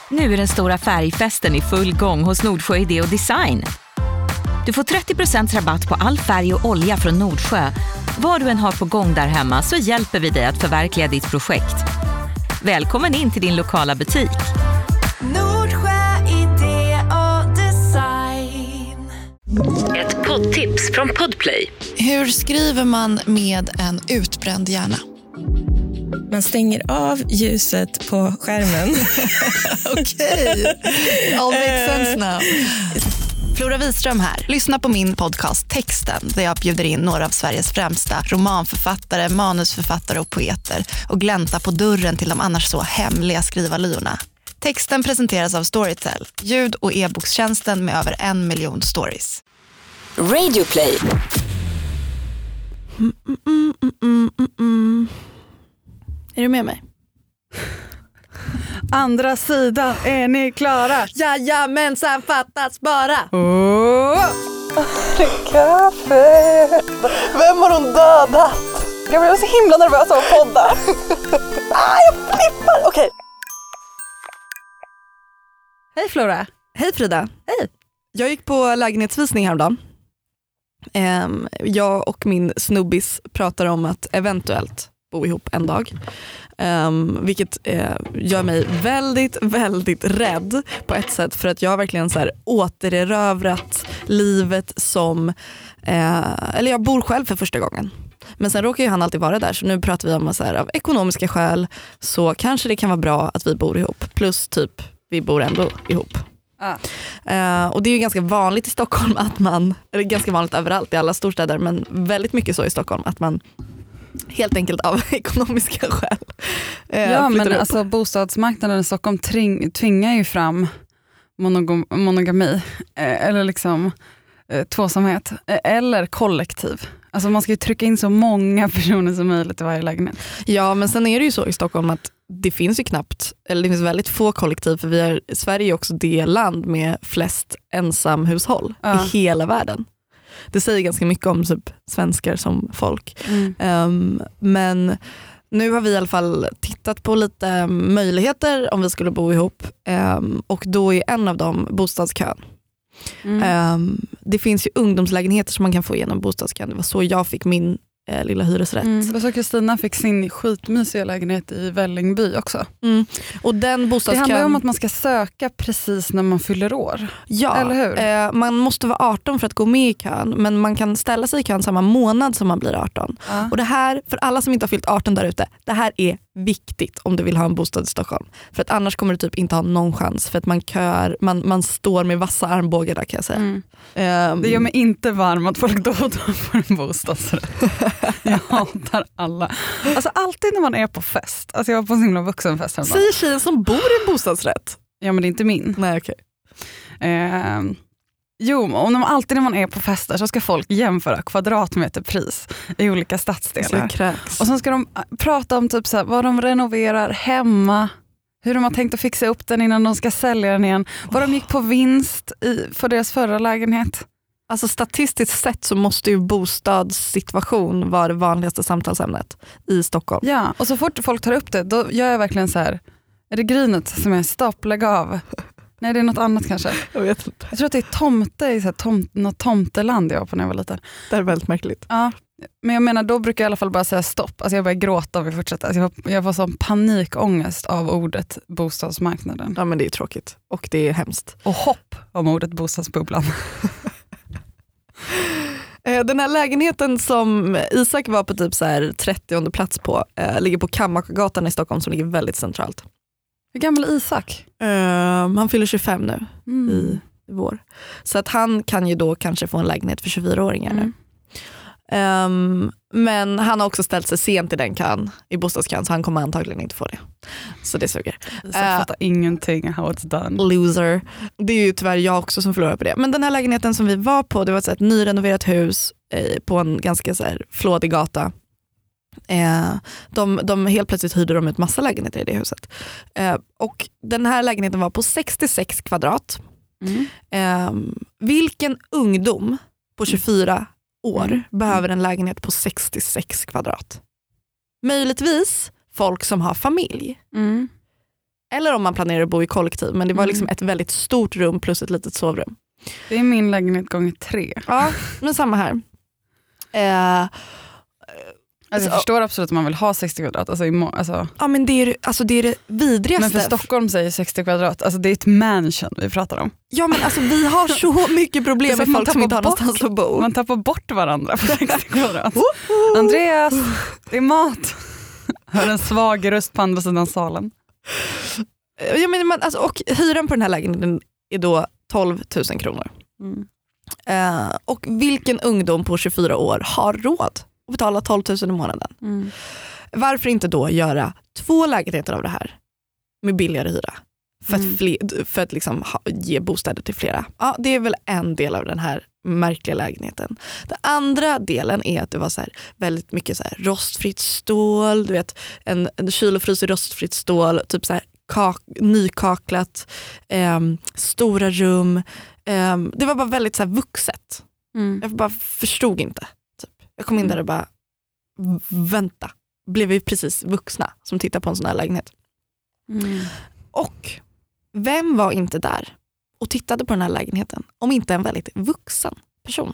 Nu är den stora färgfesten i full gång hos Nordsjö Idé och Design. Du får 30% rabatt på all färg och olja från Nordsjö. Vad du än har på gång där hemma så hjälper vi dig att förverkliga ditt projekt. Välkommen in till din lokala butik. Nordsjö Idé och Design. Ett poddtips från Podplay. Hur skriver man med en utbränd hjärna? Man stänger av ljuset på skärmen. Okej, all makes sense now. Flora Wiström här. Lyssna på min podcast Texten där jag bjuder in några av Sveriges främsta romanförfattare, manusförfattare och poeter och glänta på dörren till de annars så hemliga skrivarlyorna. Texten presenteras av Storytel, ljud- och e-bokstjänsten med över 1 miljon stories. Radioplay. Är du med mig? Andra sidan, är ni klara? Jajamensan, fattas bara! Kaffe. Vem har hon dödat? Jag blev så himla nervös av att podda. Jag flippar. Okej. Hej Flora. Hej Frida. Hej. Jag gick på lägenhetsvisning häromdagen. Jag och min snubbis pratar om att eventuellt bo ihop en dag. Vilket gör mig väldigt, väldigt rädd på ett sätt, för att jag har verkligen så här återerövrat livet som eller jag bor själv för första gången. Men sen råkar ju han alltid vara där, så nu pratar vi om så här, av ekonomiska skäl så kanske det kan vara bra att vi bor ihop, plus typ vi bor ändå ihop. Och det är ju ganska vanligt i Stockholm att man, eller ganska vanligt överallt i alla storstäder, men väldigt mycket så i Stockholm att man helt enkelt av ekonomiska skäl. Ja, men alltså bostadsmarknaden i Stockholm tvingar ju fram monogami eller liksom tvåsamhet eller kollektiv. Alltså man ska ju trycka in så många personer som möjligt i varje lägenhet. Ja, men sen är det ju så i Stockholm att det finns ju knappt, eller det finns väldigt få kollektiv, för Sverige är också det land med flest ensamhushåll i hela världen. Det säger ganska mycket om typ svenskar som folk. Men nu har vi i alla fall tittat på lite möjligheter om vi skulle bo ihop. Och då är en av dem bostadskön. Det finns ju ungdomslägenheter som man kan få igenom bostadskön. Det var så jag fick min lilla hyresrätt. Och så Kristina fick sin skitmysiga lägenhet i Vällingby också. Och den bostadskön... Det handlar ju om att man ska söka precis när man fyller år. Ja, eller hur? Man måste vara 18 för att gå med i kön, men man kan ställa sig i kön samma månad som man blir 18. Och det här, för alla som inte har fyllt 18 där ute, det här är viktigt om du vill ha en bostad i Stockholm. För att annars kommer du typ inte ha någon chans, för att man står med vassa armbågar där, kan jag säga. Det gör mig inte varm att folk då får en bostadsrätt. Jag hatar alla. Alltså alltid när man är på fest. Alltså jag var på en himla vuxenfest. Säger tjejen som bor i en bostadsrätt. Ja, men det är inte min. Nej, okej. Jo, och alltid när man är på fester så ska folk jämföra kvadratmeterpris i olika stadsdelar. Och sen ska de prata om typ så här, vad de renoverar hemma, hur de har tänkt att fixa upp den innan de ska sälja den igen, vad de gick på vinst för deras förra lägenhet. Alltså statistiskt sett så måste ju bostadssituation vara det vanligaste samtalsämnet i Stockholm. Ja, och så fort folk tar upp det, då gör jag verkligen så här, är det grinet som är stopp, lägg av? Nej, det är något annat kanske. Jag vet inte. Jag tror att det är tomte i något tomteland jag var på när jag var liten. Det är väldigt märkligt. Ja, men jag menar, då brukar jag i alla fall bara säga stopp. Alltså jag börjar gråta om vi fortsätter. Alltså jag får sån panikångest av ordet bostadsmarknaden. Ja, men det är tråkigt. Och det är hemskt. Och hopp om ordet bostadsbubblan. Den här lägenheten som Isak var på typ så här 30:e plats på ligger på Kammargatan i Stockholm, som ligger väldigt centralt. Hur gammal är Isak? Han fyller 25 nu i vår. Så att han kan ju då kanske få en lägenhet för 24-åringar nu. Men han har också ställt sig sent i den kön, i bostadskön, så han kommer antagligen inte få det. Så det suger. Isak fattar ingenting how it's done. Loser. Det är ju tyvärr jag också som förlorar på det. Men den här lägenheten som vi var på, det var ett nyrenoverat hus på en ganska så här flådig gata. De helt plötsligt hyrde de ut massa lägenheter i det huset. Och den här lägenheten var på 66 kvadrat. Vilken ungdom på 24 år behöver en lägenhet på 66 kvadrat? Möjligtvis folk som har familj. Eller om man planerar att bo i kollektiv. Men det var liksom ett väldigt stort rum plus ett litet sovrum. Det är min lägenhet gånger 3. Ja, men samma här. Jag förstår absolut att man vill ha 60 kvadrat. Ja, men det är det vidrigaste. Men för Stockholm säger 60 kvadrat. Alltså det är ett mansion vi pratar om. Ja, men alltså vi har så mycket problem med folk som inte har någonstans att bo. Man tappar bort varandra på 60 kvadrat. Andreas, det är mat. Hör en svag röst på andra sidan salen. Ja, men och hyran på den här lägenheten är då 12 000 kronor. Och vilken ungdom på 24 år har råd att betala 12 000 i månaden? Varför inte då göra 2 lägenheter av det här med billigare hyra? För att liksom ge bostäder till flera. Ja, det är väl en del av den här märkliga lägenheten. Den andra delen är att det var så här väldigt mycket så här rostfritt stål, du vet, en kyl och frys i rostfritt stål, typ så här nykaklat, stora rum. Det var bara väldigt så här vuxet. Jag bara förstod inte. Typ. Jag kom in där och bara vänta. Blev vi precis vuxna som tittar på en sån här lägenhet. Och vem var inte där och tittade på den här lägenheten om inte en väldigt vuxen person?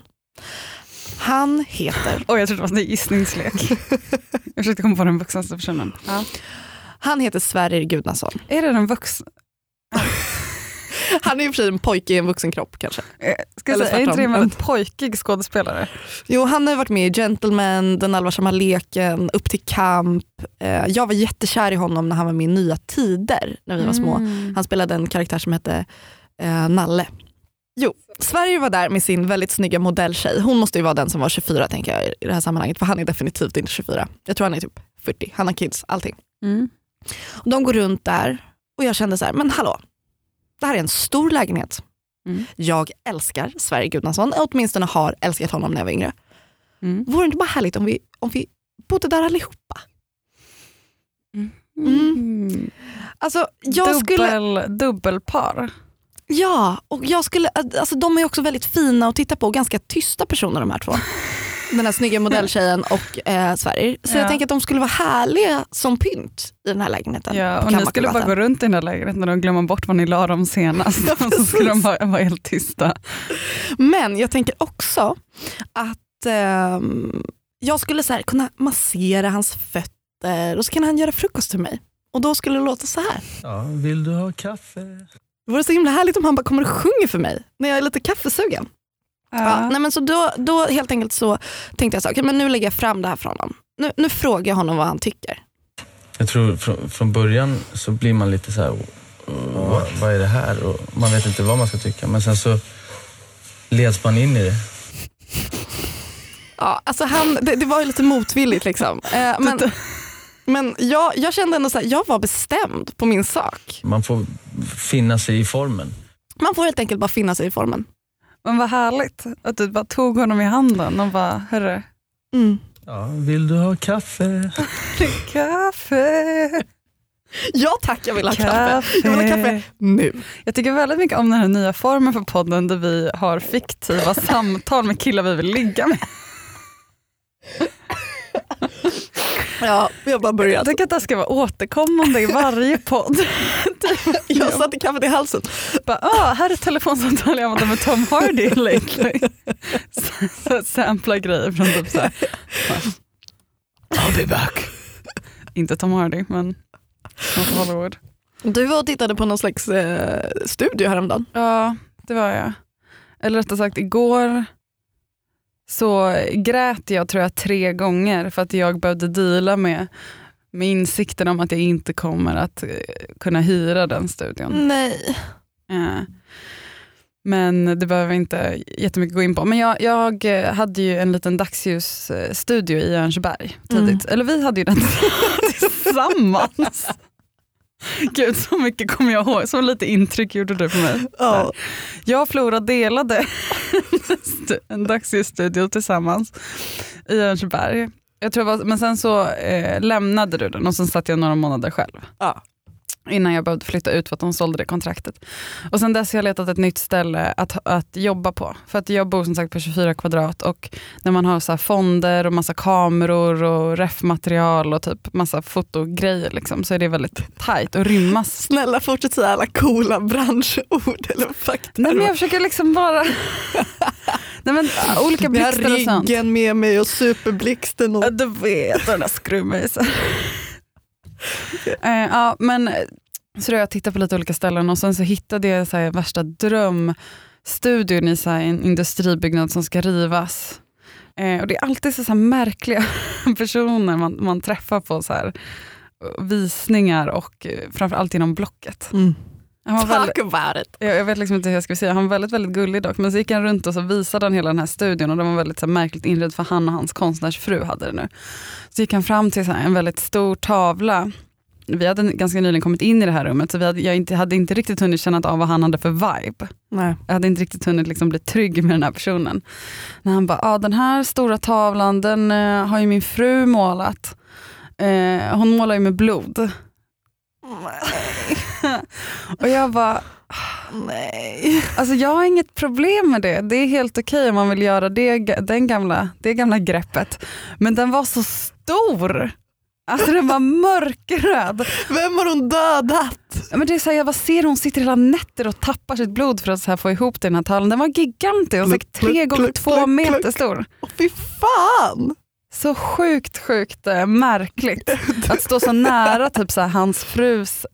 Han heter... jag trodde det var en gissningslek. Jag försökte komma på den vuxnaste personen. Ja. Han heter Sverrir Gudnason. Är det den vuxna? Han är ju för sig en pojke i en vuxen kropp kanske. Ska jag säga, är inte det en väldigt pojkig skådespelare? Jo, han har varit med i Gentleman, Den allvarsamma leken, Upp till kamp. Jag var jättekär i honom när han var med i Nya tider när vi var små. Han spelade en karaktär som hette Nalle. Jo, Sverige var där med sin väldigt snygga modelltjej. Hon måste ju vara den som var 24 tänker jag i det här sammanhanget. För han är definitivt inte 24. Jag tror han är typ 40. Han har kids, allting. Och de går runt där och jag kände så här, men hallå. Det här är en stor lägenhet. Jag älskar Sverrir Gudnason. Jag åtminstone har älskat honom när jag var yngre. Vore det inte bara härligt om vi bodde där allihopa? Alltså, Dubbelpar. Ja, och jag skulle... Alltså, de är också väldigt fina att titta på och ganska tysta personer de här två. Den här snygga modelltjejen och Sverrir. Så jag tänker att de skulle vara härliga som pynt i den här lägenheten. Ja, och ni skulle bara gå runt i den här lägenheten och glömma bort vad ni la dem senast. Och så skulle de vara helt tysta. Men jag tänker också att jag skulle så här kunna massera hans fötter och så kan han göra frukost till mig. Och då skulle det låta så här. Ja, vill du ha kaffe? Det vore så himla härligt om han bara kommer och sjunger för mig när jag är lite kaffesugen. Ja, nej men så då helt enkelt så tänkte jag så, okay, men nu lägger jag fram det här från honom. Nu frågar jag honom vad han tycker. Jag tror från början så blir man lite så här, vad är det här? Och man vet inte vad man ska tycka. Men sen så leds man in i det. Ja, alltså det var ju lite motvilligt liksom. Men jag kände ändå så här, jag var bestämd på min sak. Man får finna sig i formen. Man får helt enkelt bara finna sig i formen. Men vad härligt att du bara tog honom i handen och bara, hörru. Ja, vill du ha kaffe? Kaffe. Ja tack, jag vill ha kaffe. Jag vill ha kaffe nu. Jag tycker väldigt mycket om den här nya formen för podden där vi har fiktiva samtal med killar vi vill ligga med. Ja, jag bara börjat. Jag tycker att det ska vara återkommande i varje podd. Jag satte kaffet i halsen. Bara, här är ett telefonsamtal jag använder med Tom Hardy lately. Så sampla grejer från typ så här. I'll be back. Inte Tom Hardy, men från Hollywood. Du var och tittade på någon slags studio häromdagen. Ja, det var jag. Eller rättare sagt, igår så grät jag tror jag 3 gånger för att jag behövde deala med insikten om att jag inte kommer att kunna hyra den studion. Nej. Men det behöver inte jättemycket gå in på. Men jag hade ju en liten dagsljusstudio i Örnsberg tidigt. Eller vi hade ju den tillsammans. Gud, så mycket kommer jag ihåg. Så lite intryck gjorde du på mig. Oh. Jag och Flora delade en dagsljusstudio tillsammans i Örnsberg. Jag tror men sen så lämnade du den och sen satt jag några månader själv. innan jag behövde flytta ut för att de sålde det kontraktet. Och sen dess har jag letat ett nytt ställe att jobba på. För att jag bor som sagt på 24 kvadrat och när man har så här fonder och massa kameror och refmaterial och typ massa fotogrejer liksom, så är det väldigt tajt och rymmas. Snälla fortsätt säga alla coola branschord eller fakta. Nej men jag försöker liksom bara... Nej men olika blixtar och sånt. Jag har riggen med mig och superblixten. Och... Du vet, den där skruvmejsen. Ja, men så då jag tittade på lite olika ställen och sen så hittade jag så här värsta drömstudion i så här en industribyggnad som ska rivas. Och det är alltid så här märkliga personer man träffar på så här visningar och framförallt inom Blocket. Talk about it. Jag vet liksom inte hur jag ska säga. Han var väldigt, väldigt gullig dock. Men så gick han runt och så visade han hela den här studion och den var väldigt så här, märkligt inredd för han och hans konstnärsfru hade det nu. Så gick han fram till så här, en väldigt stor tavla. Vi hade ganska nyligen kommit in i det här rummet så jag hade inte riktigt hunnit känna av vad han hade för vibe. Nej. Jag hade inte riktigt hunnit liksom bli trygg med den här personen. När han bara, den här stora tavlan den har ju min fru målat. Hon målar ju med blod. Och jag bara nej. Alltså jag har inget problem med det. Det är helt okej om man vill göra det gamla greppet. Men den var så stor. Alltså den var mörkröd. Vem har hon dödat? Men det är så här, jag bara ser hon sitter hela nätter och tappar sitt blod för att så här få ihop den här tavlan. Den var gigantisk och säkert 3 gånger 2 meter stor. Fy fan! Så sjukt märkligt att stå så nära typ så här, hans frus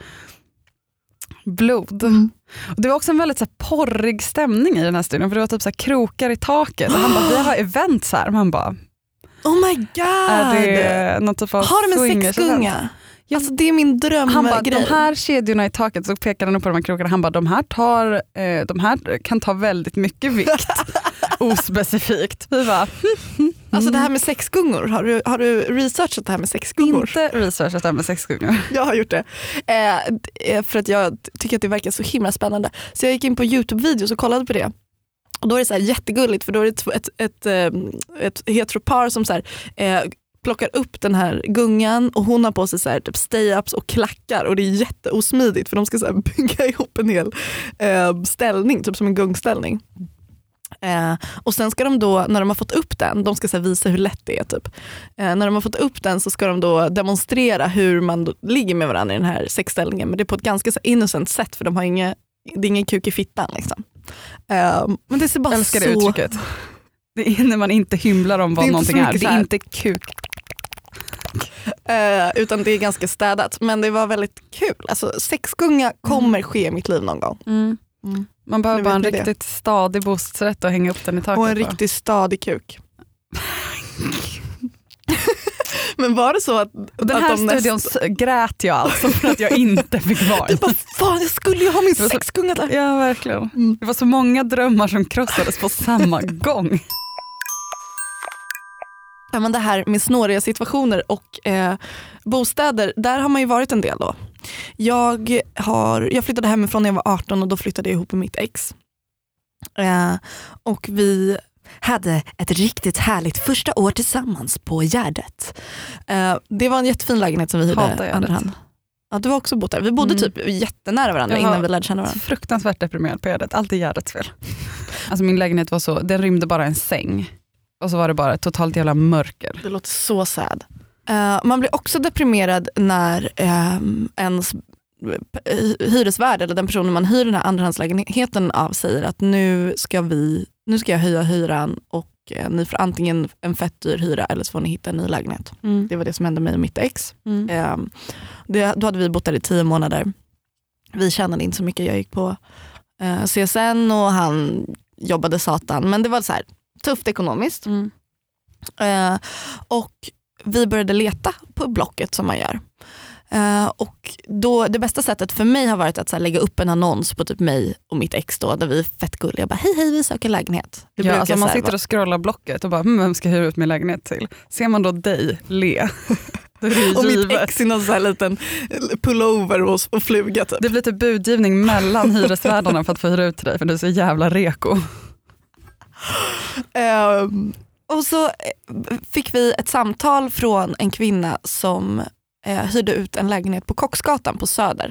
blod. Och det var också en väldigt så här, porrig stämning i den här studion för det var typ så här, krokar i taket och han bara, vi har events här. Man bara, oh my god. Är det någon typ av har de en sexgunga? Alltså det är min drömgrej. Han bara, de här kedjorna i taket, så pekade han upp på de här krokarna. Han bara, de här kan ta väldigt mycket vikt. Ospecifikt. Vi bara, alltså det här med sexgungor, har du researchat det här med sexgungor? Inte researchat det här med sexgungor. Jag har gjort det. För att jag tycker att det verkar så himla spännande. Så jag gick in på YouTube-videos och kollade på det. Och då är det så här jättegulligt för då är det ett heteropar som så här, plockar upp den här gungan och hon har på sig så här, typ stay-ups och klackar och det är jätteosmidigt för de ska så här, bygga ihop en hel ställning, typ som en gungställning. Och sen ska de då, när de har fått upp den, de ska så här, visa hur lätt det är typ. När de har fått upp den så ska de då demonstrera hur man då ligger med varandra i den här sexställningen, men det är på ett ganska så innocent sätt för de har det är ingen kuk i fittan liksom. Men det ser bara älskar så... det uttrycket. Det är när man inte hymlar om vad någonting är. Det är inte kuk. Utan det är ganska städat. Men det var väldigt kul. Alltså, sexgunga kommer ske i mitt liv någon gång. Man behöver bara en riktigt stadig bostadsrätt och hänga upp den i taket. Och en riktigt stadig kuk. Men var det så att den här studion grät jag alltså för att jag inte fick vara. Du bara, fan jag skulle ju ha min sexgunga där. Ja verkligen. Det var så många drömmar som krossades på samma gång. Ja, men det här med snåriga situationer och bostäder, där har man ju varit en del då. Jag flyttade hemifrån när jag var 18 och då flyttade jag ihop med mitt ex. Och vi hade ett riktigt härligt första år tillsammans på Gärdet. Det var en jättefin lägenhet som vi hyrde andra hand. Ja, du har också bott där. Vi bodde typ jättenära varandra innan vi lärde känna varandra. Fruktansvärt deprimerad på Gärdet. Allt är Gärdets fel. Alltså min lägenhet var så, den rymde bara en säng. Och så var det bara ett totalt jävla mörker. Det låter så sad. Man blir också deprimerad när ens hyresvärd eller den personen man hyr den här andrahandslägenheten av säger att nu ska jag höja hyran och ni får antingen en fett dyr hyra eller så får ni hitta en ny lägenhet. Det var det som hände mig och mitt ex. Då hade vi bott där i 10 månader. Vi tjänade inte så mycket. Jag gick på CSN och han jobbade satan. Men det var så här tufft ekonomiskt. Och vi började leta på Blocket som man gör. Och då, det bästa sättet för mig har varit att så här, lägga upp en annons på typ mig och mitt ex då, där vi är fett gulliga. Jag bara, hej vi söker lägenhet. Ja, alltså man sitter och scrollar Blocket och bara, vem ska hyra ut min lägenhet till? Ser man då dig le? Och mitt ex i någon så här liten pullover och fluga typ. Det blir typ budgivning mellan hyresvärdarna för att få hyra ut till dig, för du är så jävla reko. Och så fick vi ett samtal från en kvinna som hyrde ut en lägenhet på Kocksgatan på Söder.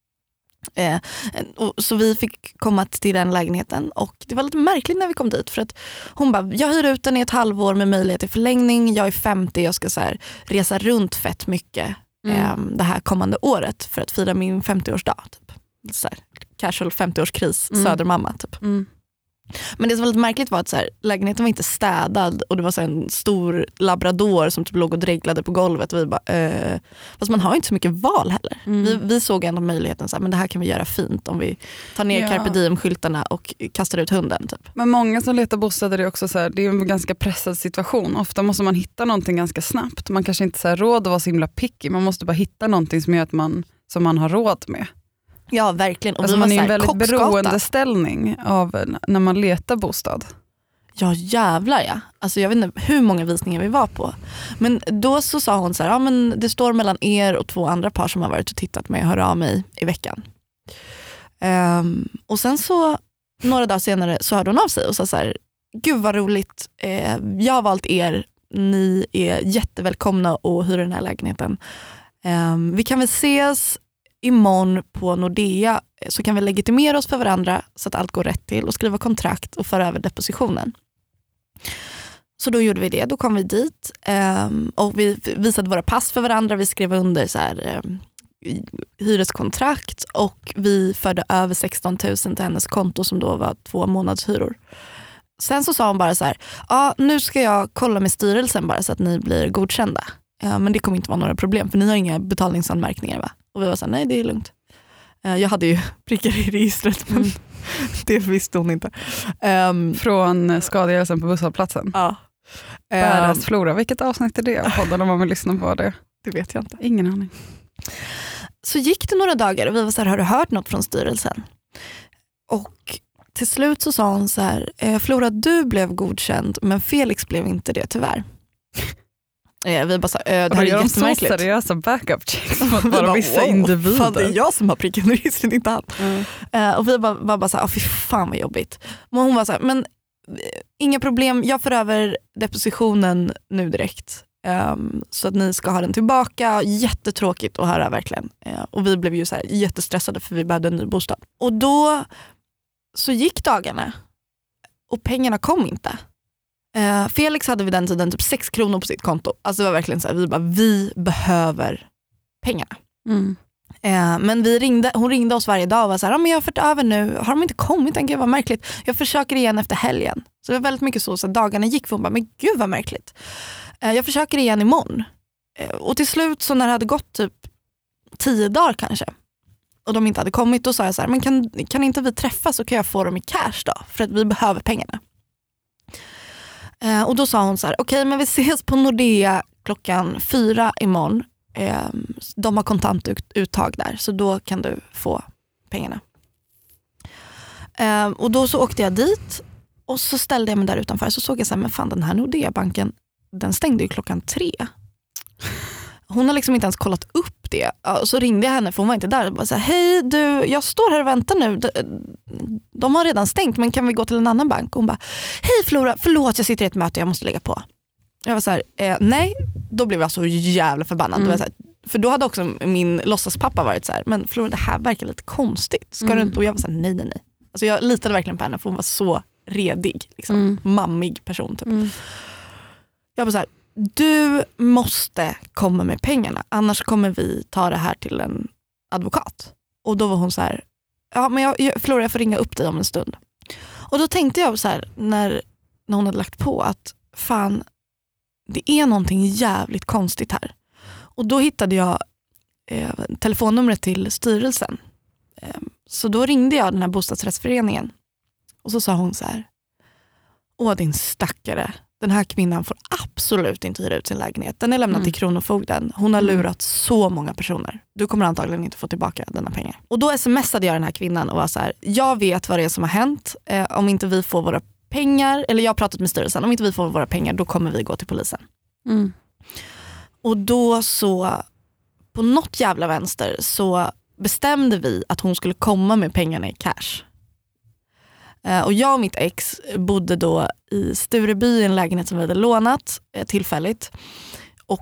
Så vi fick komma till den lägenheten och det var lite märkligt när vi kom dit för att hon bara, jag hyr ut den i ett halvår med möjlighet till förlängning, jag är 50, jag ska så här resa runt fett mycket det här kommande året för att fira min 50-årsdag typ. Så här, casual 50-årskris, södermamma typ. Men det som var lite märkligt var att så här, lägenheten var inte städad och det var så här, en stor labrador som typ låg och dreglade på golvet och vi bara, fast man har inte så mycket val heller. Vi såg ändå möjligheten så här, men det här kan vi göra fint om vi tar ner carpe diem-skyltarna och kastar ut hunden typ. Men många som letar bostäder är också så här, det är en ganska pressad situation. Ofta måste man hitta någonting ganska snabbt. Man kanske inte så här råd att vara så himla picky, man måste bara hitta någonting som gör att man har råd med. Ja, verkligen. Och alltså man är i en väldigt beroendeställning av när man letar bostad. Ja, jävlar ja. Alltså jag vet inte hur många visningar vi var på. Men då så sa hon så här, ja men det står mellan er och 2 andra par som har varit och tittat med, hör av mig i veckan. Och sen så några dagar senare så hörde hon av sig och sa så här, gud vad roligt, jag har valt er, ni är jättevälkomna att hyra den här lägenheten. Vi kan väl ses imorgon på Nordea så kan vi legitimera oss för varandra så att allt går rätt till och skriva kontrakt och föra över depositionen. Så då gjorde vi det, då kom vi dit och vi visade våra pass för varandra, vi skrev under så här, hyreskontrakt och vi förde över 16 000 till hennes konto som då var 2 månadshyror. Sen så sa hon bara så här, ja nu ska jag kolla med styrelsen bara så att ni blir godkända. Men det kommer inte vara några problem för ni har inga betalningsanmärkningar va? Och vi var så här, nej det är lugnt. Jag hade ju prickar i registret men det visste hon inte. Från skadegörelsen på busshållplatsen? Ja. Bäras Flora, vilket avsnitt är det av podden om man vill lyssna på det? Det vet jag inte. Ingen aning. Så gick det några dagar och vi var så här, har du hört något från styrelsen? Och till slut så sa hon så här, Flora du blev godkänd men Felix blev inte det tyvärr. Vi bara så det här är jättemärkligt. Så seriösa backup checks mot bara vissa individer. Fan, det är jag som har pricken i registret, inte han. Och vi var bara så här, fy fan vad jobbigt. Men hon var så här, men inga problem, jag får över depositionen nu direkt. Så att ni ska ha den tillbaka. Jättetråkigt att höra verkligen. Och vi blev ju så här jättestressade för vi behövde en ny bostad. Och då så gick dagarna och pengarna kom inte. Felix hade vid den tiden typ 6 kronor på sitt konto. Alltså det var verkligen så här, vi behöver pengarna. Men hon ringde oss varje dag och var så här, men jag har fått över nu, har de inte kommit än? Gud vad märkligt. Jag försöker igen efter helgen. Så det var väldigt mycket så att dagarna gick för hon bara, men gud vad märkligt. Jag försöker igen imorgon. Och till slut så när det hade gått typ 10 dagar kanske och de inte hade kommit, då sa jag så här, men kan inte vi träffas så kan jag få dem i cash då? För att vi behöver pengarna. Och då sa hon så här, okej, men vi ses på Nordea 4:00 imorgon. De har kontantuttag där så då kan du få pengarna. Och då så åkte jag dit och så ställde jag mig där utanför så såg jag så här, men fan den här Nordea-banken den stängde ju 3:00. Hon har liksom inte ens kollat upp det. Så ringde jag henne för hon var inte där och bara så här, hej du, jag står här och väntar nu. De har redan stängt men kan vi gå till en annan bank? Och hon bara, hej Flora, förlåt jag sitter i ett möte, jag måste lägga på. Jag var så här, nej. Då blev jag så jävla förbannad. Det var så här, för då hade också min låtsaspappa varit så här, men Flora det här verkar lite konstigt. Ska du inte? Och jag var så här, nej. Alltså jag litade verkligen på henne för hon var så redig. Liksom, mammig person typ. Jag var så här, du måste komma med pengarna annars kommer vi ta det här till en advokat. Och då var hon så här, ja men Flora jag får ringa upp dig om en stund. Och då tänkte jag så här när hon hade lagt på att fan det är någonting jävligt konstigt här. Och då hittade jag telefonnumret till styrelsen. Så då ringde jag den här bostadsrättsföreningen och så sa hon så här, åh din stackare, den här kvinnan får absolut inte hyra ut sin lägenhet. Den är lämnad till Kronofogden. Hon har lurat så många personer. Du kommer antagligen inte få tillbaka denna pengar. Och då smsade jag den här kvinnan och var så här, jag vet vad det är som har hänt. Om inte vi får våra pengar, eller jag har pratat med styrelsen, om inte vi får våra pengar då kommer vi gå till polisen. Och då så på något jävla vänster så bestämde vi att hon skulle komma med pengarna i cash. Och jag och mitt ex bodde då i Stureby i en lägenhet som vi hade lånat tillfälligt. Och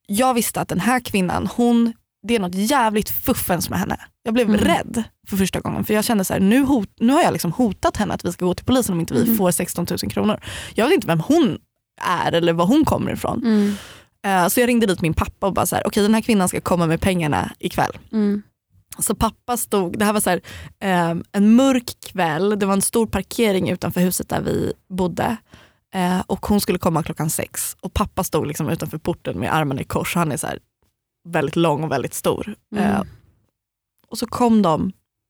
jag visste att den här kvinnan, det är något jävligt fuffens med henne. Jag blev rädd för första gången, för jag kände så här, nu har jag liksom hotat henne att vi ska gå till polisen om inte vi får 16 000 kronor. Jag vet inte vem hon är eller var hon kommer ifrån. Så jag ringde dit min pappa och bara så här, okej, den här kvinnan ska komma med pengarna ikväll. Så pappa stod, det här var så här, en mörk kväll, det var en stor parkering utanför huset där vi bodde. Och hon skulle komma 6:00 och pappa stod liksom utanför porten med armarna i kors. Han är så här väldigt lång och väldigt stor. Och så kom de.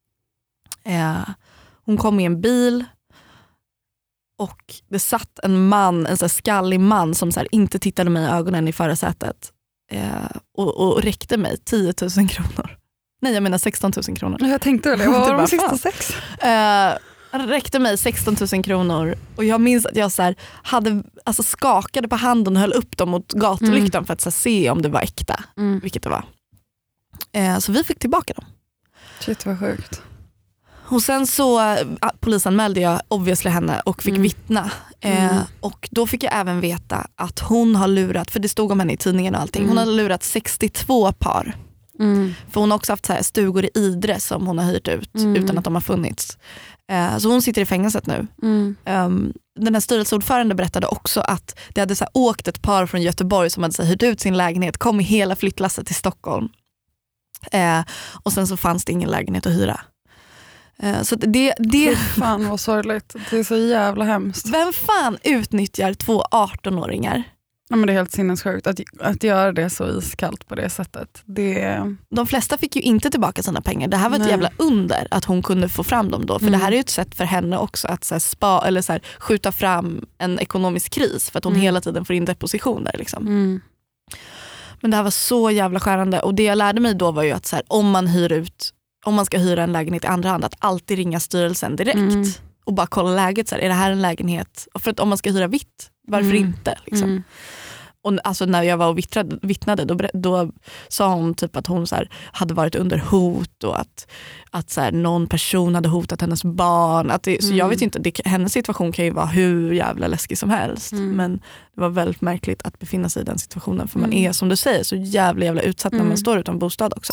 Hon kom i en bil och det satt en man, en så här skallig man som så här inte tittade mig i ögonen i förarsätet och räckte mig 10 000 kronor. Nej, jag menar 16 000 kronor. Jag tänkte väl det. Vad var de 66? Han räckte mig 16 000 kronor och jag minns att jag så här skakade på handen och höll upp dem mot gatulyktan för att så här, se om det var äkta, vilket det var. Så vi fick tillbaka dem. Shit, vad sjukt. Och sen så polisanmälde jag obviously henne och fick vittna. Och då fick jag även veta att hon har lurat, för det stod om henne i tidningen och allting, hon har lurat 62 par. För hon har också haft så här stugor i Idre som hon har hyrt ut utan att de har funnits. Så hon sitter i fängelset nu. Den här styrelseordförande berättade också att det hade så här åkt ett par från Göteborg som hade så här hyrt ut sin lägenhet, kom i hela flyttlasset till Stockholm. Och sen så fanns det ingen lägenhet att hyra. Så det fan vad sorgligt. Det är så jävla hemskt. Vem fan utnyttjar 2 18-åringar? Ja, men det är helt sinnessjukt att göra det så iskallt på det sättet. De flesta fick ju inte tillbaka sina pengar. Det här var ett jävla under att hon kunde få fram dem då. För det här är ju ett sätt för henne också att så här, eller så här, skjuta fram en ekonomisk kris. För att hon hela tiden får in depositioner. Liksom. Men det här var så jävla skärande. Och det jag lärde mig då var ju att så här, om man ska hyra en lägenhet i andra hand, att alltid ringa styrelsen direkt. Och bara kolla läget. Så här, är det här en lägenhet? Och för att om man ska hyra vitt, varför inte? Liksom. Och alltså när jag var och vittnade då sa hon typ att hon så här, hade varit under hot och att så här, någon person hade hotat hennes barn. Så jag vet inte, hennes situation kan ju vara hur jävla läskig som helst. Men det var väldigt märkligt att befinna sig i den situationen. För man är, som du säger, så jävla utsatt när man står utan bostad också.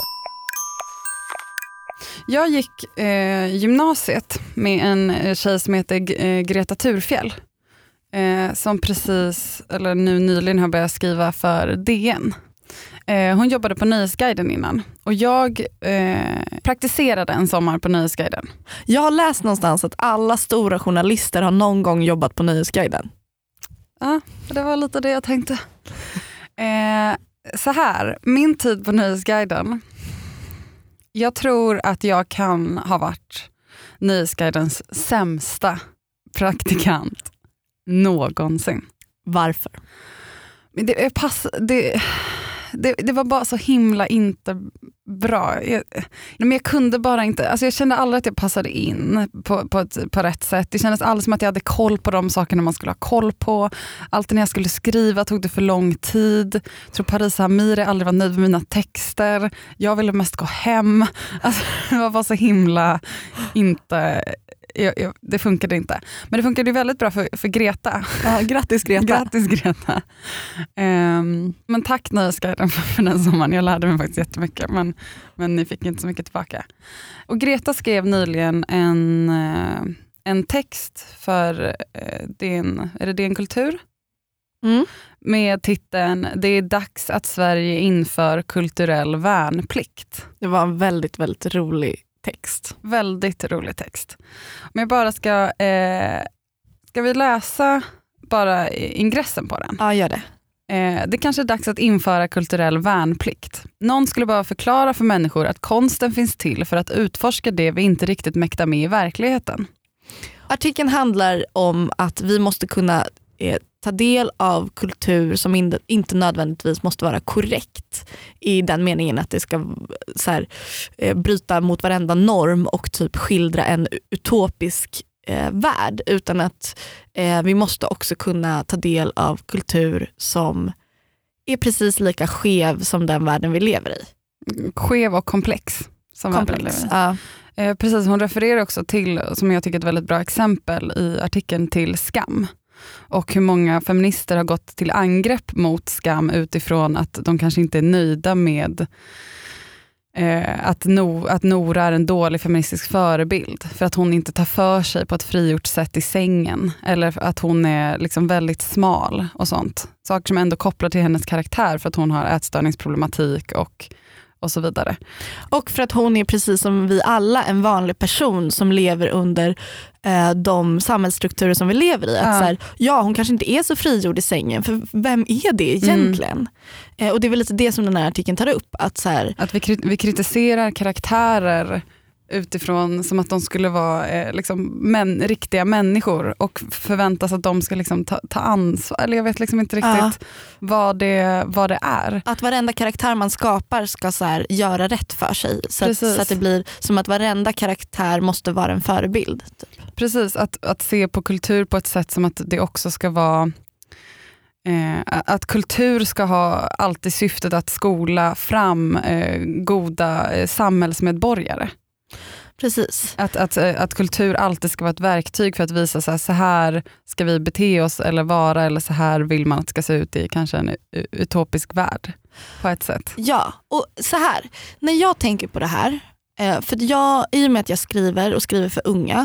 Jag gick gymnasiet med en tjej som heter Greta Thurfjell. Som precis, eller nu nyligen har börjat skriva för DN. Hon jobbade på Nöjesguiden innan. Och jag praktiserade en sommar på Nöjesguiden. Jag har läst någonstans att alla stora journalister har någon gång jobbat på Nöjesguiden. Ja, det var lite det jag tänkte. Så här, min tid på Nöjesguiden. Jag tror att jag kan ha varit Nöjesguidens sämsta praktikant någonsin. Varför? Det var bara så himla inte bra. Men jag kunde bara inte, alltså jag kände aldrig att jag passade in på rätt sätt. Det kändes aldrig som att jag hade koll på de sakerna man skulle ha koll på. Alltid när jag skulle skriva tog det för lång tid. Jag tror Parisa Amiri aldrig var nöjd med mina texter. Jag ville mest gå hem. Alltså, det var bara så himla inte... det funkade inte. Men det funkade väldigt bra för Greta. Ja, grattis Greta. Grattis Greta. Men tack Nöjesguiden för den sommaren. Jag lärde mig faktiskt jättemycket. Men ni fick inte så mycket tillbaka. Och Greta skrev nyligen en text för DN Kultur. Med titeln "Det är dags att Sverige inför kulturell värnplikt". Det var en väldigt, väldigt rolig text. Väldigt rolig text. Om jag bara ska vi läsa bara ingressen på den? Ja, gör det. Det kanske är dags att införa kulturell värnplikt. Någon skulle bara förklara för människor att konsten finns till för att utforska det vi inte riktigt mäktar med i verkligheten. Artikeln handlar om att vi måste kunna ta del av kultur som inte nödvändigtvis måste vara korrekt i den meningen att det ska så här, bryta mot varenda norm och typ skildra en utopisk värld, utan att vi måste också kunna ta del av kultur som är precis lika skev som den världen vi lever i. Skev och komplex. Ja. Precis, hon refererar också till, som jag tycker är ett väldigt bra exempel i artikeln, till Skam. Och hur många feminister har gått till angrepp mot Skam utifrån att de kanske inte är nöjda med att Nora är en dålig feministisk förebild för att hon inte tar för sig på ett frigjort sätt i sängen, eller att hon är liksom väldigt smal och sånt. Saker som ändå kopplar till hennes karaktär för att hon har ätstörningsproblematik och så vidare. Och för att hon är precis som vi alla en vanlig person som lever under de samhällsstrukturer som vi lever i. Att så här, hon kanske inte är så frigjord i sängen, för vem är det egentligen? Och det är väl lite det som den här artikeln tar upp. Att vi kritiserar karaktärer utifrån som att de skulle vara riktiga människor och förväntas att de ska liksom ta ansvar. Eller jag vet liksom inte riktigt vad det är. Att varenda karaktär man skapar ska så här göra rätt för sig. Så att det blir som att varenda karaktär måste vara en förebild. Typ. Precis, att se på kultur på ett sätt som att det också ska vara att kultur ska ha alltid syftet att skola fram goda samhällsmedborgare. Precis. Att kultur alltid ska vara ett verktyg för att visa så här ska vi bete oss eller vara, eller så här vill man att det ska se ut i kanske en utopisk värld på ett sätt. Ja, och så här, när jag tänker på det här, för i och med att jag skriver för unga,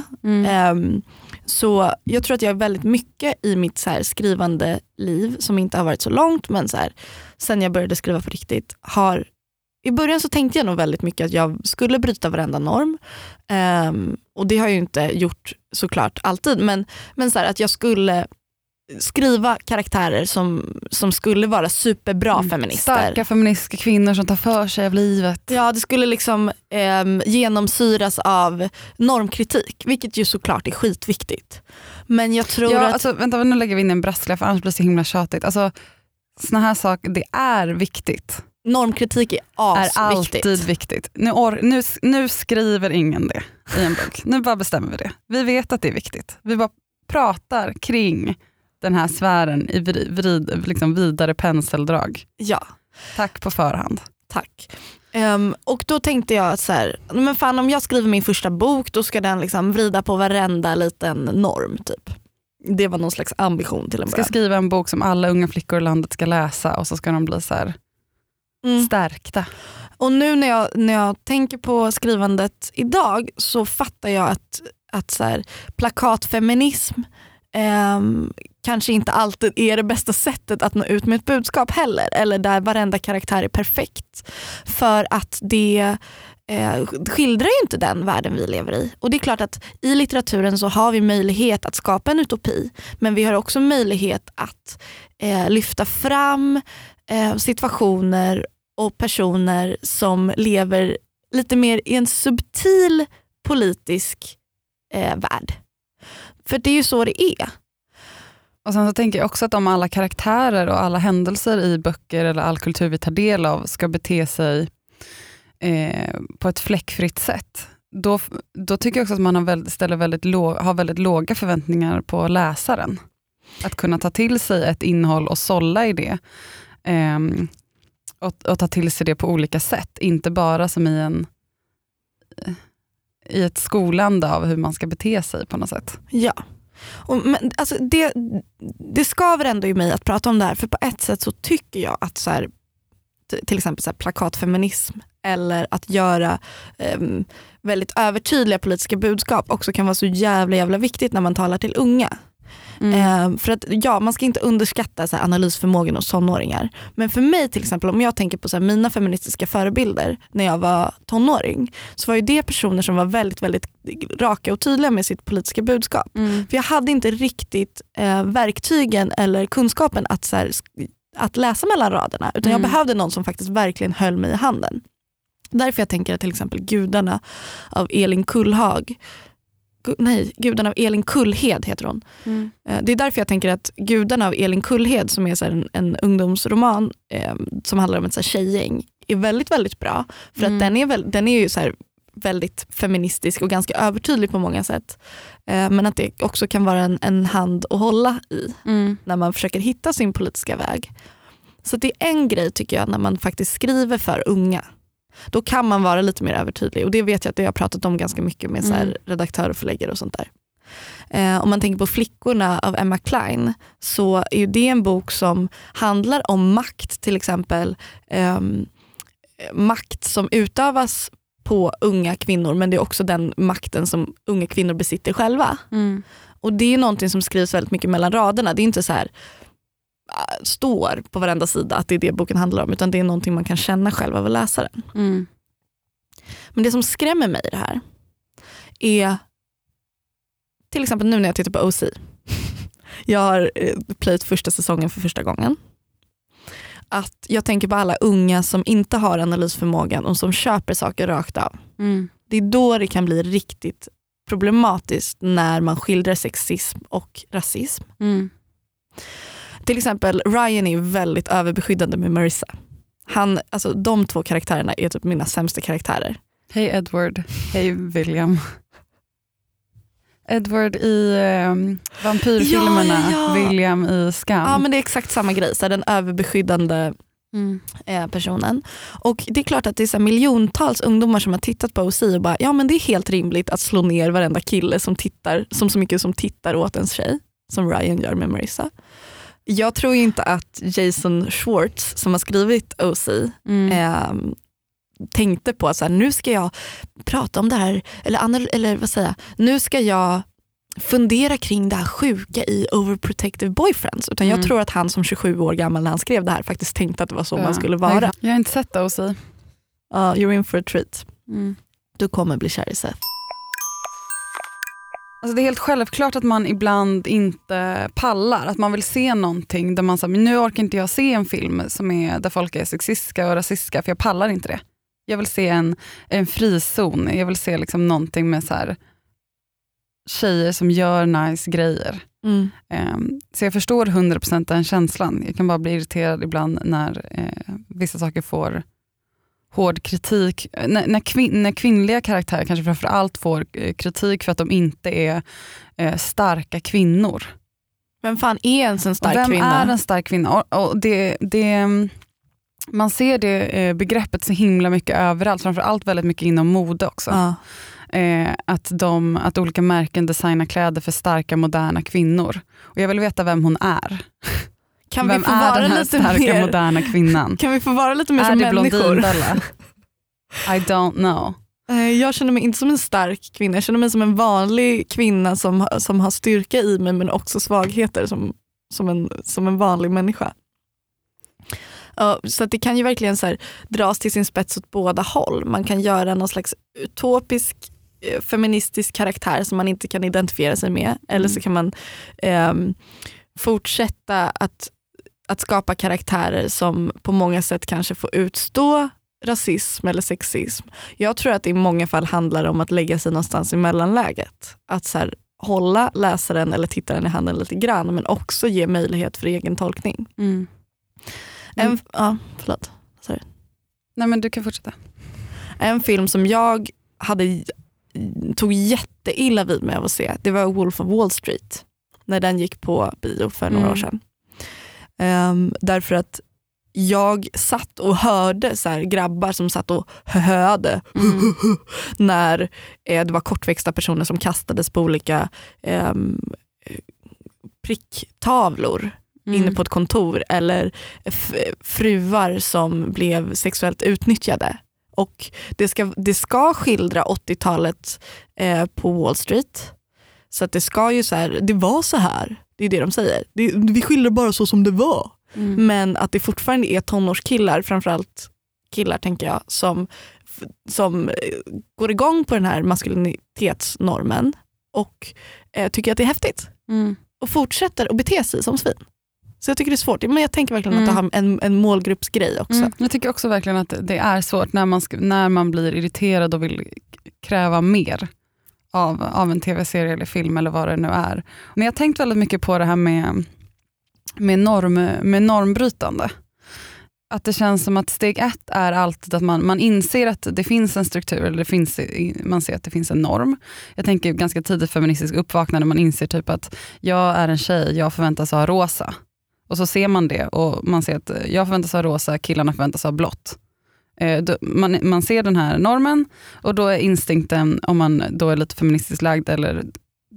så jag tror att jag är väldigt mycket i mitt så här skrivande liv som inte har varit så långt, men så här, sen jag började skriva på riktigt i början så tänkte jag nog väldigt mycket att jag skulle bryta varenda norm. Och det har jag ju inte gjort såklart alltid. Men så här, att jag skulle skriva karaktärer som skulle vara superbra feminister. Starka feministiska kvinnor som tar för sig av livet. Ja, det skulle liksom genomsyras av normkritik. Vilket ju såklart är skitviktigt. Men jag tror att... Alltså, vänta, nu lägger vi in en brasklapp för annars blir det så himla tjatigt. Alltså, såna här saker, det är viktigt. Normkritik är alltid viktigt. Nu skriver ingen det i en bok. Nu bara bestämmer vi det. Vi vet att det är viktigt. Vi bara pratar kring den här sfären i liksom vidare penseldrag. Ja. Tack på förhand. Tack. Och då tänkte jag att så här, men fan, om jag skriver min första bok, då ska den liksom vrida på varenda liten norm typ. Det var någon slags ambition till en början. Ska skriva en bok som alla unga flickor i landet ska läsa, och så ska de bli så här stärkta. Och nu när jag tänker på skrivandet idag, så fattar jag att så här, plakatfeminism kanske inte alltid är det bästa sättet att nå ut med ett budskap heller, eller där varenda karaktär är perfekt, för att det skildrar ju inte den världen vi lever i. Och det är klart att i litteraturen så har vi möjlighet att skapa en utopi, men vi har också möjlighet att lyfta fram situationer och personer som lever lite mer i en subtil politisk värld. För det är ju så det är. Och sen så tänker jag också att om alla karaktärer och alla händelser i böcker eller all kultur vi tar del av ska bete sig på ett fläckfritt sätt, då tycker jag också att man har väldigt låga förväntningar på läsaren. Att kunna ta till sig ett innehåll och sålla i det. Och ta till sig det på olika sätt. Inte bara som i ett skolande av hur man ska bete sig på något sätt. Ja. Men alltså det skaver ändå i mig att prata om det här, för på ett sätt så tycker jag att så här, till exempel så här, plakatfeminism eller att göra väldigt övertydliga politiska budskap också kan vara så jävla viktigt när man talar till unga. För att man ska inte underskatta så här, analysförmågan hos tonåringar. Men för mig till exempel, om jag tänker på så här, mina feministiska förebilder när jag var tonåring, så var ju det personer som var väldigt, väldigt raka och tydliga med sitt politiska budskap. För jag hade inte riktigt verktygen eller kunskapen att, så här, att läsa mellan raderna, utan jag behövde någon som faktiskt verkligen höll mig i handen. Därför jag tänker att till exempel Gudarna av Elin Elin Kullhed heter hon. Det är därför jag tänker att Gudarna av Elin Kullhed, som är så här en ungdomsroman som handlar om ett så här tjejgäng, är väldigt, väldigt bra. För att den är ju så här väldigt feministisk och ganska övertydlig på många sätt. Men att det också kan vara en hand att hålla i när man försöker hitta sin politiska väg. Så det är en grej tycker jag när man faktiskt skriver för unga. Då kan man vara lite mer övertydlig. Och det vet jag att jag har pratat om ganska mycket med så här redaktörer och förläggare och sånt där. Om man tänker på Flickorna av Emma Klein, så är ju det en bok som handlar om makt, till exempel makt som utövas på unga kvinnor, men det är också den makten som unga kvinnor besitter själva. Och det är någonting som skrivs väldigt mycket mellan raderna. Det är inte så här står på varenda sida att det är det boken handlar om, utan det är någonting man kan känna själv av att läsa den. Men det som skrämmer mig i det här är till exempel nu när jag tittar på OC. Jag har playat första säsongen för första gången. Att jag tänker på alla unga som inte har analysförmågan och som köper saker rakt av. Det är då det kan bli riktigt problematiskt när man skildrar sexism och rasism. Till exempel Ryan är väldigt överbeskyddande med Marissa. Alltså, de två karaktärerna är typ mina sämsta karaktärer. Hej Edward, hej William. Edward i vampyrfilmerna, ja. William i Skam. Ja, men det är exakt samma grej, så den överbeskyddande personen. Och det är klart att det är så miljontals ungdomar som har tittat på OC och bara, ja men det är helt rimligt att slå ner varenda kille som tittar, som så mycket som tittar åt ens tjej, som Ryan gör med Marissa. Jag tror inte att Jason Schwartz som har skrivit OC tänkte på att så här, nu ska jag prata om det här, eller vad säger jag, nu ska jag fundera kring det här sjuka i overprotective boyfriends, utan jag tror att han som 27 år gammal när han skrev det här faktiskt tänkte att det var så man skulle vara. Jag har inte sett det OC. You're in for a treat. Du kommer bli kär i Seth. Alltså det är helt självklart att man ibland inte pallar, att man vill se någonting där man säger, men nu orkar inte jag se en film som är där folk är sexistiska och rasistiska, för jag pallar inte det. Jag vill se en frizon, jag vill se liksom någonting med så här tjejer som gör nice grejer. Så jag förstår 100% den känslan. Jag kan bara bli irriterad ibland när vissa saker får hård kritik. När kvinnliga karaktärer kanske framförallt får kritik för att de inte är starka kvinnor. Vem fan är ens en stark kvinna? Vem är en stark kvinna? Och man ser det begreppet så himla mycket överallt. Framförallt väldigt mycket inom mode också. Att olika märken designar kläder för starka moderna kvinnor. Och jag vill veta vem hon är. Kan vem vi få är vara den här lite starka mer moderna kvinnan? Kan vi få vara lite mer är som det människor? Blondinbella? I don't know. Jag känner mig inte som en stark kvinna. Jag känner mig som en vanlig kvinna som har styrka i mig, men också svagheter som en vanlig människa. Så att det kan ju verkligen så här dras till sin spets åt båda håll. Man kan göra någon slags utopisk feministisk karaktär som man inte kan identifiera sig med. Eller så kan man fortsätta att skapa karaktärer som på många sätt kanske får utstå rasism eller sexism. Jag tror att det i många fall handlar om att lägga sig någonstans i mellanläget. Att så här, hålla läsaren eller tittaren i handen lite grann, men också ge möjlighet för egen tolkning. Förlåt. Sorry. Nej, men du kan fortsätta. En film som jag tog jätteilla vid mig av att se, det var Wolf of Wall Street. När den gick på bio för några år sedan. Därför att jag satt och hörde så här grabbar som satt och hörde när det var kortväxta personer som kastades på olika pricktavlor inne på ett kontor, eller fruar som blev sexuellt utnyttjade. Och det ska skildra 80-talet på Wall Street. Så att det ska ju så här, det var så här. Det är det de säger. Vi skildrar bara så som det var. Men att det fortfarande är tonårskillar, framförallt killar tänker jag, som går igång på den här maskulinitetsnormen och tycker att det är häftigt. Och fortsätter att bete sig som svin. Så jag tycker det är svårt. Men jag tänker verkligen att det har en målgruppsgrej också. Jag tycker också verkligen att det är svårt när man blir irriterad och vill kräva mer av en tv-serie eller film eller vad det nu är. Men jag har tänkt väldigt mycket på det här med normbrytande. Att det känns som att steg 1 är alltid att man inser att det finns en struktur, eller man ser att det finns en norm. Jag tänker ganska tidigt feministisk uppvaknande, man inser typ att jag är en tjej, jag förväntas ha rosa. Och så ser man det och man ser att jag förväntas ha rosa, killarna förväntas ha blått. Man ser den här normen och då är instinkten, om man då är lite feministiskt lagd eller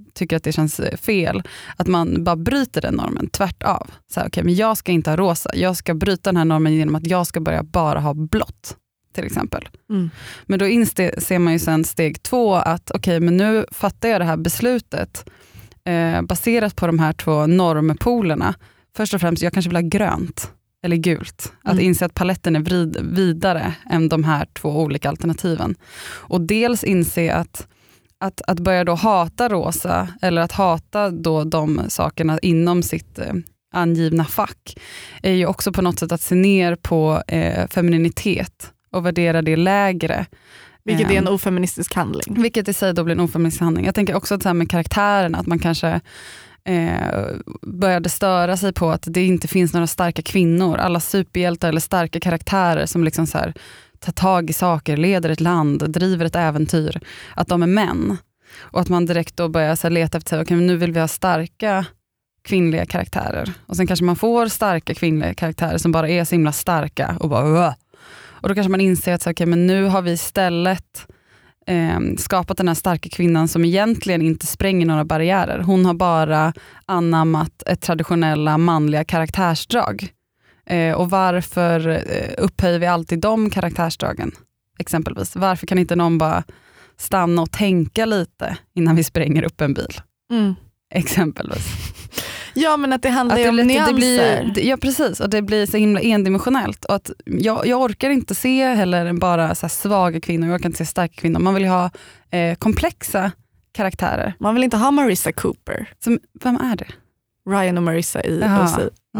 tycker att det känns fel, att man bara bryter den normen tvärtav. Så här, okej, men jag ska inte ha rosa. Jag ska bryta den här normen genom att jag ska börja bara ha blått, till exempel. Men då ser man ju sen steg 2 att okej, men nu fattar jag det här beslutet baserat på de här 2 normpolerna. Först och främst, jag kanske vill ha grönt eller gult. Att inse att paletten är vidare än de här 2 olika alternativen. Och dels inse att börja då hata rosa eller att hata då de sakerna inom sitt angivna fack är ju också på något sätt att se ner på femininitet och värdera det lägre. Vilket är en ofeministisk handling. Vilket i sig då blir en ofeministisk handling. Jag tänker också att så här med karaktären, att man kanske började störa sig på att det inte finns några starka kvinnor. Alla superhjältar eller starka karaktärer som liksom så här tar tag i saker, leder ett land, driver ett äventyr. Att de är män. Och att man direkt då börjar så här leta efter, okej, nu vill vi ha starka kvinnliga karaktärer. Och sen kanske man får starka kvinnliga karaktärer som bara är så himla starka och bara och då kanske man inser att okej, men nu har vi istället skapat den här starka kvinnan som egentligen inte spränger några barriärer. Hon har bara anammat ett traditionella manliga karaktärsdrag. Och varför upphöjer vi alltid de karaktärsdragen? Exempelvis. Varför kan inte någon bara stanna och tänka lite innan vi spränger upp en bil? Exempelvis. Ja, men att det handlar ju om nyanser. Ja, precis. Och det blir så himla endimensionellt. Och att jag orkar inte se heller bara så här svaga kvinnor. Jag orkar inte se starka kvinnor. Man vill ju ha komplexa karaktärer. Man vill inte ha Marissa Cooper. Vem är det? Ryan och Marissa i OC.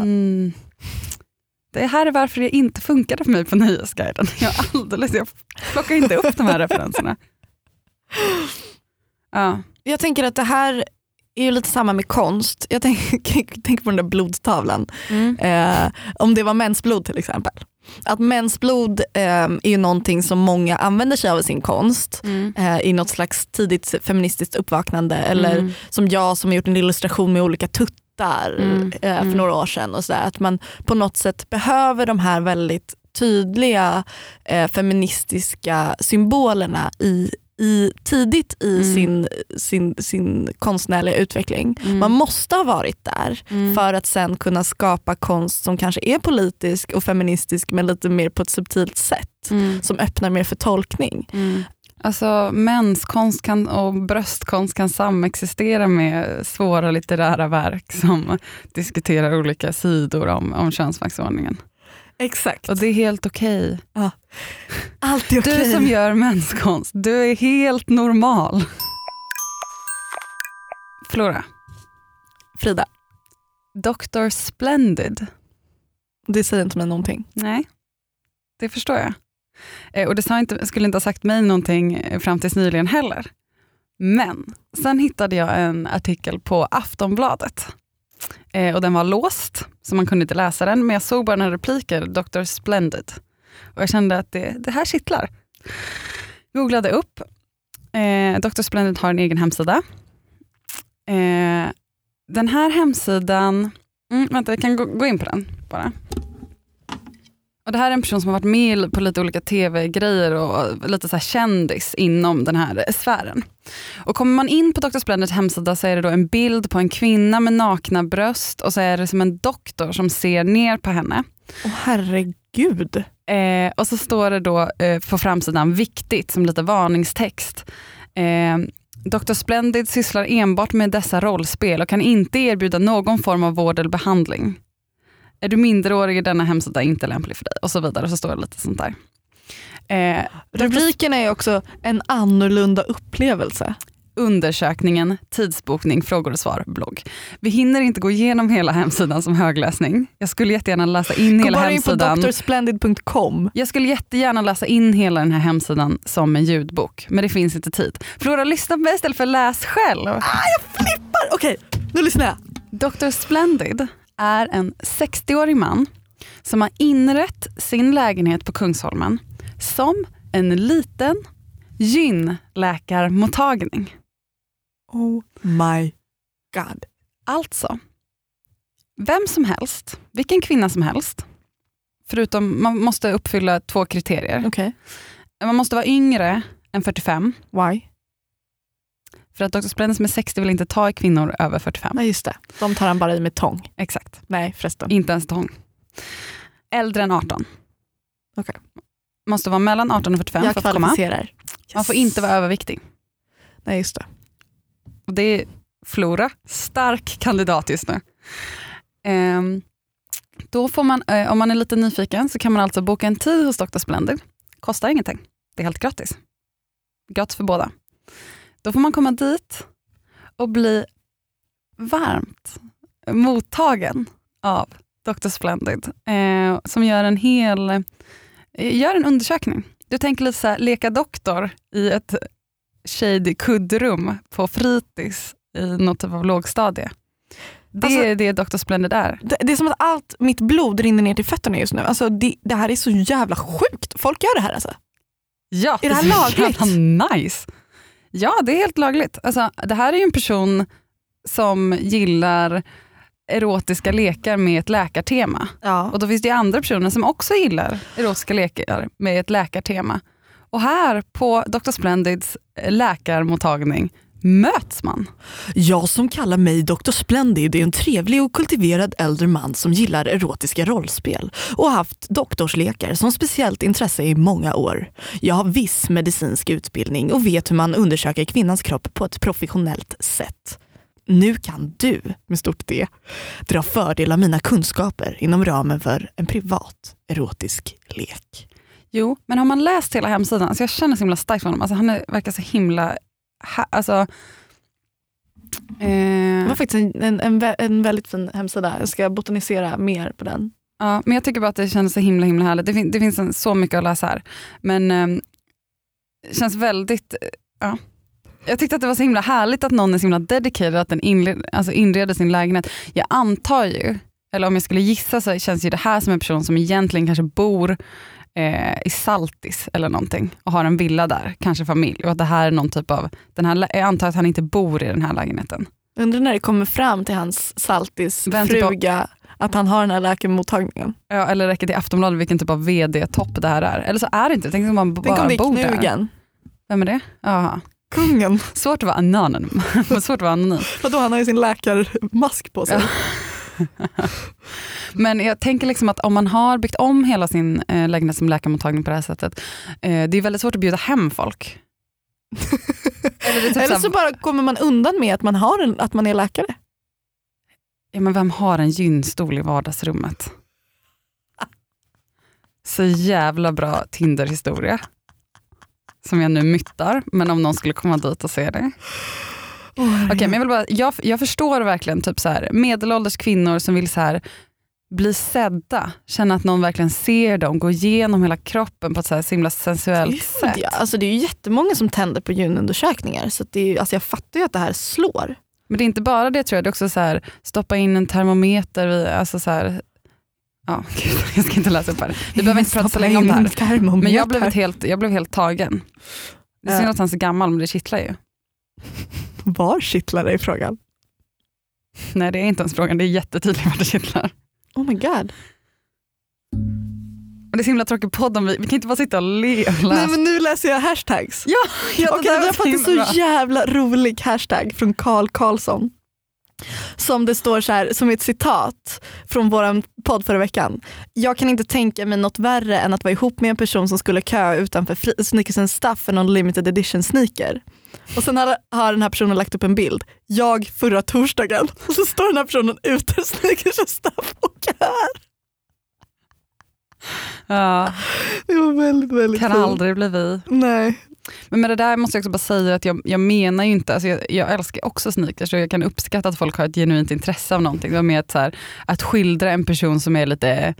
Det här är varför det inte funkade för mig på Nöjesguiden. Jag plockar inte upp de här referenserna. Ja. Jag tänker att det här är ju lite samma med konst. Jag tänker på den där blodstavlan. Om det var mensblod till exempel. Att mensblod är ju någonting som många använder sig av i sin konst. I något slags tidigt feministiskt uppvaknande. Eller som jag som har gjort en illustration med olika tuttar för några år sedan. Och så där, att man på något sätt behöver de här väldigt tydliga feministiska symbolerna tidigt i sin konstnärliga utveckling. Man måste ha varit där för att sen kunna skapa konst som kanske är politisk och feministisk men lite mer på ett subtilt sätt som öppnar mer för tolkning. Alltså menskonst och bröstkonst kan samexistera med svåra litterära verk som diskuterar olika sidor om könsmaktsordningen. Exakt. Och det är helt okej. Ja. Alltid okej. Du som gör menskonst, du är helt normal. Flora. Frida. Dr. Splendid. Det säger inte mig någonting. Nej, det förstår jag. Och det skulle inte ha sagt mig någonting fram tills nyligen heller. Men sen hittade jag en artikel på Aftonbladet. Och den var låst, så man kunde inte läsa den. Men jag såg bara några repliker, Dr. Splendid. Och jag kände att det här kittlar. Googlade upp. Dr. Splendid har en egen hemsida. Den här hemsidan... vänta, jag kan gå in på den bara. Och det här är en person som har varit med på lite olika tv-grejer och lite så här kändis inom den här sfären. Och kommer man in på Dr. Splendids hemsida så är det då en bild på en kvinna med nakna bröst och så är det som en doktor som ser ner på henne. Åh herregud. Och så står det då på framsidan viktigt som lite varningstext. Dr. Splendid sysslar enbart med dessa rollspel och kan inte erbjuda någon form av vård eller behandling. Är du minderårig är denna hemsida inte lämplig för dig? Och så vidare, och så står det lite sånt där. Rubriken är också en annorlunda upplevelse. Undersökningen, tidsbokning, frågor och svar, blogg. Vi hinner inte gå igenom hela hemsidan som högläsning. Jag skulle jättegärna läsa in hela hemsidan. Gå bara in på drsplendid.com. Jag skulle jättegärna läsa in hela den här hemsidan som en ljudbok. Men det finns inte tid. Flora, lyssna på mig istället för läs själv. Jag flippar! Okej, nu lyssnar jag. Dr. Splendid är en 60-årig man som har inrett sin lägenhet på Kungsholmen som en liten gynläkarmottagning. Oh my god. Alltså, vem som helst, vilken kvinna som helst, förutom man måste uppfylla 2 kriterier. Okay. Man måste vara yngre än 45. Why? För att Dr. Splendid som är 60 vill inte ta i kvinnor över 45. Nej just det, de tar han bara i med tång. Exakt. Nej förresten. Inte ens tång. Äldre än 18. Okej. Måste vara mellan 18 och 45 Jag för att komma. kvalificerar. Yes. Man får inte vara överviktig. Nej just det. Och det är Flora, stark kandidat just nu. Då får man, om man är lite nyfiken så kan man alltså boka en tid hos Dr. Splendid. Kostar ingenting. Det är helt gratis. Gratis för båda. Då får man komma dit och bli varmt mottagen av Dr. Splendid som gör en undersökning. Du tänker lite så här, leka doktor i ett shady kuddrum på fritids i något typ av lågstadie. Det är det Dr. Splendid är. Det är som att allt mitt blod rinner ner till fötterna just nu. Alltså det här är så jävla sjukt. Folk gör det här alltså. Ja, är det här lagligt? Nice. Ja, det är helt lagligt. Alltså, det här är ju en person som gillar erotiska lekar med ett läkartema. Ja. Och då finns det andra personer som också gillar erotiska lekar med ett läkartema. Och här på Dr. Splendids läkarmottagning möts man. Jag som kallar mig Dr. Splendid är en trevlig och kultiverad äldre man som gillar erotiska rollspel och har haft doktorslekar som speciellt intresse i många år. Jag har viss medicinsk utbildning och vet hur man undersöker kvinnans kropp på ett professionellt sätt. Nu kan du, med stort D, dra fördel av mina kunskaper inom ramen för en privat erotisk lek. Jo, men har man läst hela hemsidan, alltså jag känner så himla starkt för honom, alltså han verkar så himla det var faktiskt en väldigt fin hemsida. Jag ska botanisera mer på den. Ja, men jag tycker bara att det känns så himla härligt. Det finns så mycket att läsa här. Men det känns väldigt... Ja. Jag tyckte att det var så himla härligt att någon är så himla dedicated att den inreder sin lägenhet. Jag antar ju, eller om jag skulle gissa så känns ju det här som en person som egentligen kanske bor i Saltis eller någonting och har en villa där, kanske familj, och att det här är någon typ av jag antar att han inte bor i den här lägenheten. Undrar när det kommer fram till hans Saltis fruga att han har den här läkarmottagningen. Ja, eller räcker till Aftonbladet vilken typ av vd-topp det här är. Eller så är det inte, tänk om man bara bor där. Vem är det? Jaha. Kungen. Svårt att vara anonym. Svårt att vara anonym. Vadå, han har ju sin läkarmask på sig. Ja. Men jag tänker liksom att om man har byggt om hela sin lägenhet som läkarmottagning på det här sättet, det är väldigt svårt att bjuda hem folk. Eller så bara kommer man undan med att att man är läkare. Ja, men vem har en gynstol i vardagsrummet? Så jävla bra Tinder-historia som jag nu myttar, men om någon skulle komma dit och se det. Okej, men jag förstår verkligen typ så här, medelålders kvinnor som vill så här bli sedda, känna att någon verkligen ser dem, gå igenom hela kroppen på ett så här himla sensuellt sätt. Ja, alltså det är ju jättemånga som tänder på gynundersökningar, så att det är, alltså jag fattar ju att det här slår. Men det är inte bara det, tror jag. Det är också så här, stoppa in en termometer vid, alltså så här, ja, gud, jag ska inte läsa upp här. Vi behöver inte prata så länge om det här. Men jag blev helt tagen. Det är synd att han är så gammal, men det kittlar ju. Var kittlar det i frågan? Nej, det är inte ens frågan. Det är jättetydligt vad det kittlar. Oh my god. Och det är så himla tråkig podd om vi kan inte bara sitta och le och läsa. Nej, men nu läser jag hashtags. Ja, okej, vi har fått en så jävla rolig hashtag från Carl Karlsson. Som det står så här, som ett citat från våran podd förra veckan. Jag kan inte tänka mig något värre än att vara ihop med en person som skulle köa utanför Sneakers and Stuff för någon limited edition sneaker. Och sen har den här personen lagt upp en bild. Jag förra torsdagen. Och så står den här personen ute Sneakers and Stuff och köar. Ja. Det var väldigt, väldigt kan cool. Aldrig bli vi. Nej. Men med det där måste jag också bara säga att jag menar ju inte, alltså jag älskar också sneakers, så jag kan uppskatta att folk har ett genuint intresse av någonting. Det var mer att skildra en person som är lite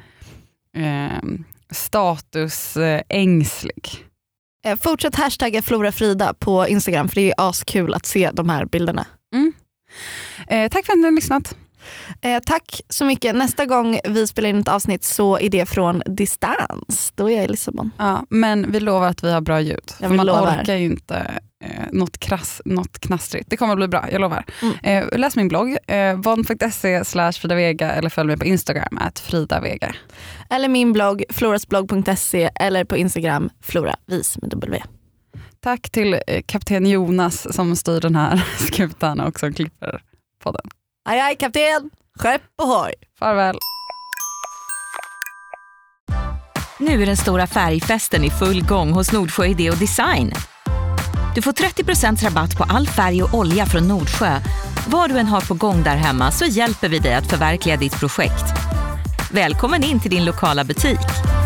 statusängslig. Fortsätt hashtagga Flora Frida på Instagram, för det är askul att se de här bilderna. Tack för att ni har lyssnat. Tack så mycket. Nästa gång vi spelar in ett avsnitt så är det från distans. Då är jag i Lissabon. Ja, men vi lovar att vi har bra ljud. Ja, för man lovar. orkar ju inte något knastrigt. Det kommer att bli bra, jag lovar. Läs min blogg, von.se/Frida Vega, eller följ mig på Instagram @FridaVega. Eller min blogg florasblogg.se eller på Instagram Flora Vis med W. Tack till kapten Jonas som styr den här skutan och som klipper podden. Aj, kapten! Skepp ohoj! Farväl! Nu är den stora färgfesten i full gång hos Nordsjö Idé och Design. Du får 30% rabatt på all färg och olja från Nordsjö. Vad du än har på gång där hemma så hjälper vi dig att förverkliga ditt projekt. Välkommen in till din lokala butik.